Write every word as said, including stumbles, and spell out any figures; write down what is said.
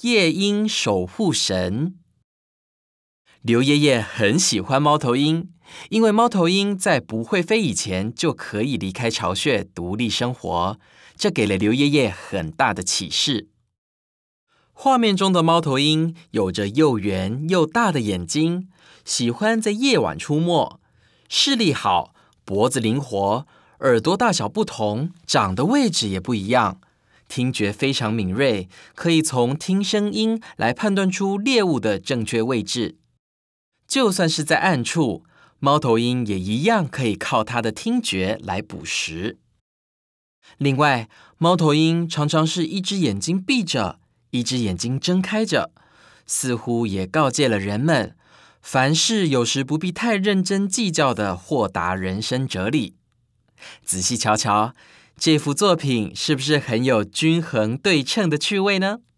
夜莺守护神。刘爷爷很喜欢猫头鹰，因为猫头鹰在不会飞以前就可以离开巢穴独立生活，这给了刘爷爷很大的启示。画面中的猫头鹰有着又圆又大的眼睛，喜欢在夜晚出没，视力好，脖子灵活，耳朵大小不同，长的位置也不一样，听觉非常敏锐，可以从听声音来判断出猎物的正确位置。就算是在暗处，猫头鹰也一样可以靠它的听觉来捕食。另外，猫头鹰常常是一只眼睛闭着，一只眼睛睁开着，似乎也告诫了人们，凡事有时不必太认真计较的豁达人生哲理。仔细瞧瞧，这幅作品是不是很有均衡对称的趣味呢？